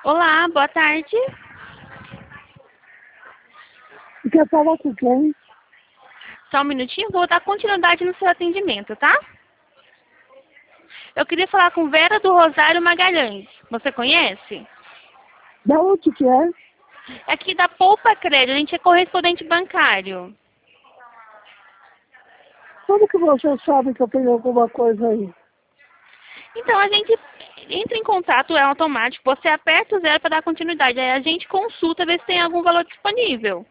Olá, boa tarde. Quer falar com quem? Só um minutinho, vou dar continuidade no seu atendimento, tá? Eu queria falar com Vera do Rosário Magalhães. Você conhece? Da onde que é? É aqui da Poupa Crédito, a gente é correspondente bancário. Como que você sabe que eu tenho alguma coisa aí? Então a gente entra em contato, é automático, você aperta o zero para dar continuidade, aí a gente consulta ver se tem algum valor disponível.